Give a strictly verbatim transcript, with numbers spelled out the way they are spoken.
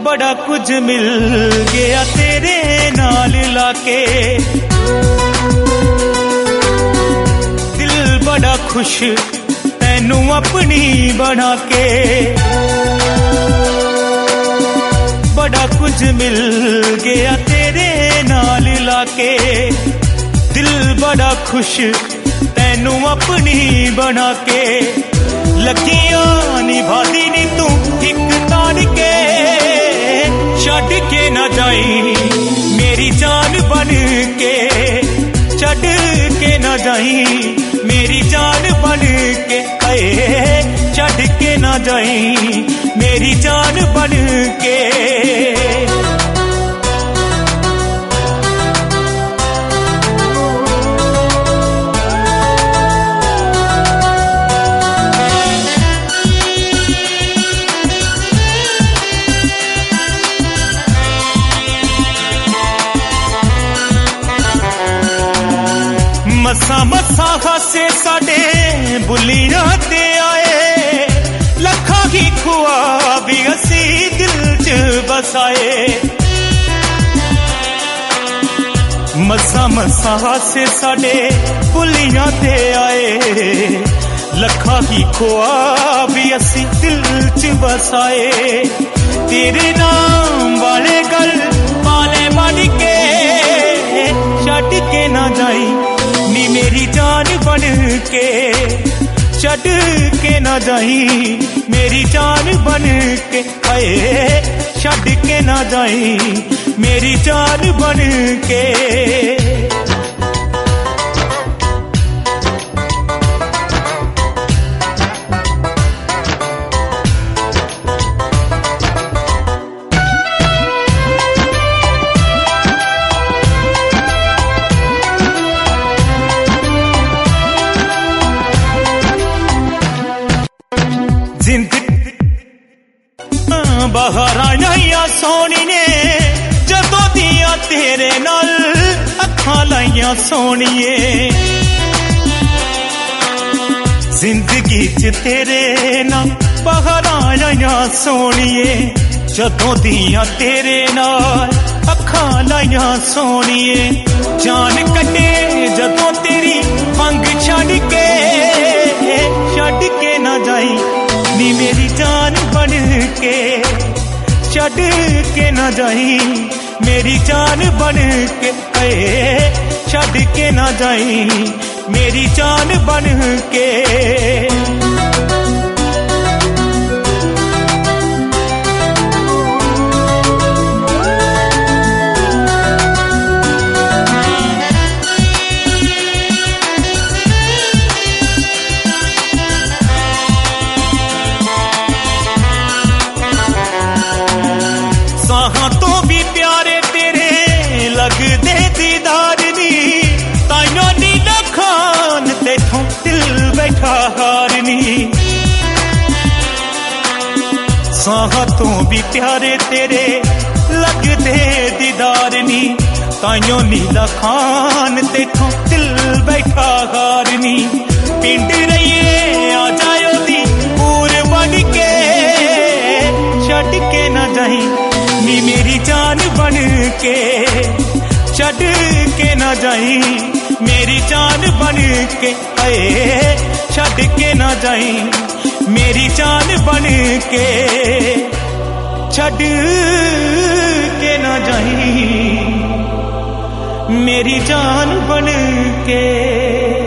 बड़ा कुछ मिल गया तेरे नाल लाके, दिल बड़ा खुश तैनू अपनी बना के। बड़ा कुछ मिल गया तेरे नाल लाके, दिल बड़ा खुश तैनू अपनी बना के। लगियां निभादी नी तू एक ताड़ के, छड़ के ना जाई मेरी जान बन के, छड़ के ना जाई मेरी जान बन के। आए छड़ के ना जाई मेरी जान बन के। मसा मसा हासे साडे बुलियां ते आए, लखा ही ख्वाब असी दिल च बसाए। मसा मसा हासे साडे बुलियां ते आए, लखा ही ख्वाब असी दिल च बसाए। तेरे नाम वाले गल पाले बन के, छड़ के ना जाई नी मेरी जान बन के, छड़ के ना जाई मेरी जान बन के। आए छड़ के ना जाई मेरी जान बन के। बाहर आइया सोनी ने जदों दिया तेरे नाल अखां लाइया सोनिए। जिंदगी च तेरे नाल बाहर आइया सोनिए, जदों दिया तेरे नाल अखां लाइया सोनिए। जान कटे जदों तेरी मंग छड़ के, छड़ के ना जाई नी मेरी जान बन के, छड़ के ना जाई मेरी जान बन के। आए छड़ के ना जाई मेरी जान बन के। साहां तो भी प्यारे तेरे लगदे दीदार नी, ताइयों नी लखान तेथों दिल बैठा हारनी। साहां तो भी प्यारे तेरे लगदे दीदार नी, ताइयों नी लखान तेथों दिल बैठा हारनी। पिंड रहिए आ जायो दी पूर बन के, छड़ के ना जाई नी मेरी जान बन के, छड़ के ना जाई मेरी जान बन के। आए छड़ के ना जाई मेरी जान बन के, छड़ के ना जाई मेरी जान बन के।